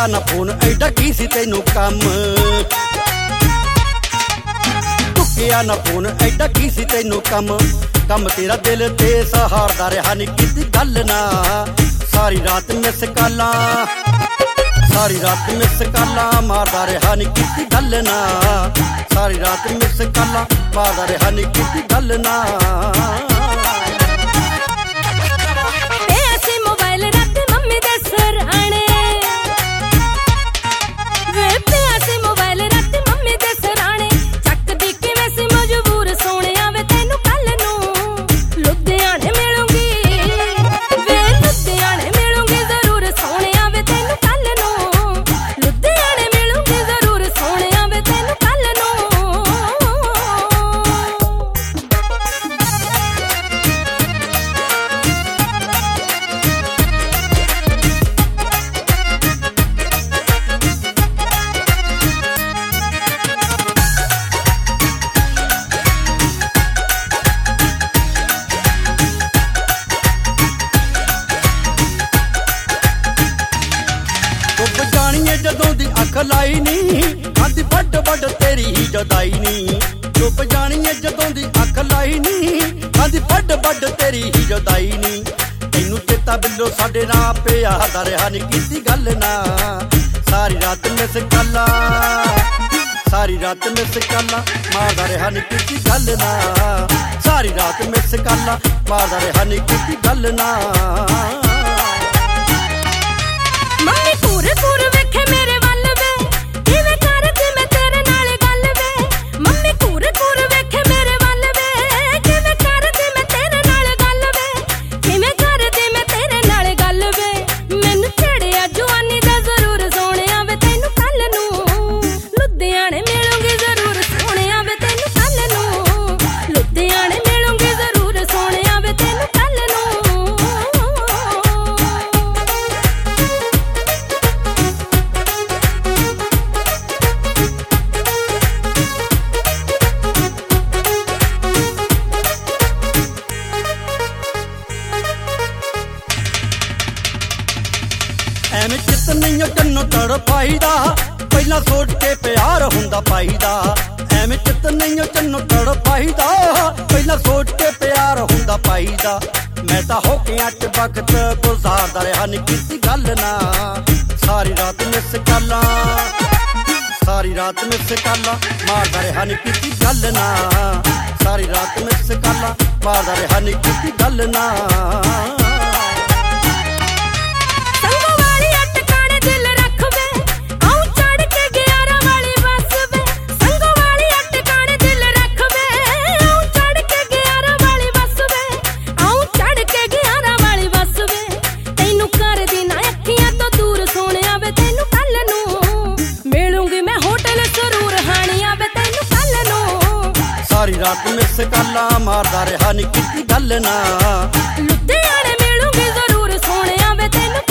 चुकिया ना फोन ऐडा की सी तेनू कम, चुकिया ना फोन ऐडा की सी तेनू कम, कम तेरा दिल ते सहारदा रहा नी कीती गल ना, सारी रात मिस काला, सारी रात मिस काला मारदा रहा नी कीती गल ना, सारी रात मिस काला मारदा रहा नी कीती गल ना। जदों दी अख लाई नी आंदी बड़ बड़ तेरी ही जुदाई नी, चुप जानी है जदों दी अख लाई नी आंदी बड़ बड़ तेरी ही जुदाई नी, तैनू चेता बिल्लो साडे नां प्यार दा रहा नी कीती गल ना, सारी रात मिस काला, सारी रात मिस काला मारदा रहा नी कीती गल ना, सारी रात मिस काला मारदा रहा नी कीती गल ना। मम्मी पूरे पूरे वेखे मेरे वल वे, किवें करदी मैं तेरे नाल गल वे, मम्मी पूरे पूरे वेखे मेरे वल वे, किवें करदी मैं तेरे नाल गल वे, किवें करदी मैं तेरे नाल गल वे, मैनू छड़िया जवानी दा जरूर सोहणिया वे तैनू कल नू, लुधियाने मिलूंगी जरूर सोहणिया वे तैनू कल नू, लुधियाने मिलूंगी जरूर सोहणिया वे तैनू कल नू। ਐਵੇਂ ਚਿੱਤ ਨਹੀਂ ਜੰਨੋਂ ਤੜਪਾਈਦਾ, ਪਹਿਲਾਂ ਸੋਚ ਕੇ ਪਿਆਰ ਹੁੰਦਾ ਪਾਈਦਾ, ਐਵੇਂ ਚਿੱਤ ਨਹੀਂ ਜੰਨੋਂ ਤੜਪਾਈਦਾ, ਪਹਿਲਾਂ ਸੋਚ ਕੇ ਪਿਆਰ ਹੁੰਦਾ ਪਾਈਦਾ, ਮੈਂ ਤਾਂ ਹੋ ਕੇ ਅੱਟ ਵਕਤ ਗੁਜ਼ਾਰਦਾ ਰਿਹਾ ਨੀ ਕੀਤੀ ਗੱਲ ਨਾ, ਸਾਰੀ ਰਾਤ ਮਿਸ ਕਾਲਾ, ਸਾਰੀ ਰਾਤ ਮਿਸ ਕਾਲਾ ਮਾਰਦਾ ਰਿਹਾ ਨੀ ਕੀਤੀ ਗੱਲ ਨਾ, ਸਾਰੀ ਰਾਤ ਮਿਸ ਕਾਲਾ ਮਾਰਦਾ ਰਿਹਾ ਨੀ ਕੀਤੀ ਗੱਲ ਨਾ। सारी रात मिस काला मारदा रहा नी कीती गल ना, लुधियाने मिलूंगी जरूर सोहणिया वे तैनू